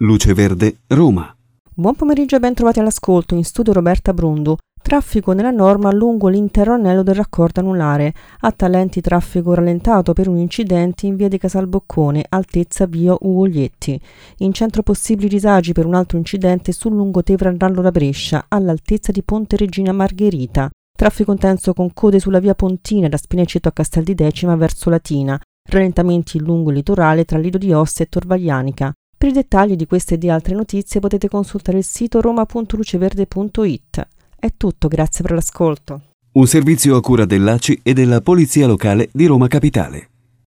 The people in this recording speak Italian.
Luce Verde, Roma. Buon pomeriggio e ben trovati all'ascolto, in studio Roberta Brundu. Traffico nella norma lungo l'intero anello del raccordo anulare. A Talenti traffico rallentato per un incidente in via di Casalboccone, altezza via Ugoglietti. In centro possibili disagi per un altro incidente sul lungotevere Rallo da Brescia, all'altezza di Ponte Regina Margherita. Traffico intenso con code sulla via Pontina da Spinaceto a Castel di Decima verso Latina. Rallentamenti lungo il litorale tra Lido di Osse e Torvaglianica. Per i dettagli di queste e di altre notizie potete consultare il sito roma.luceverde.it. È tutto, grazie per l'ascolto. Un servizio a cura dell'ACI e della Polizia Locale di Roma Capitale.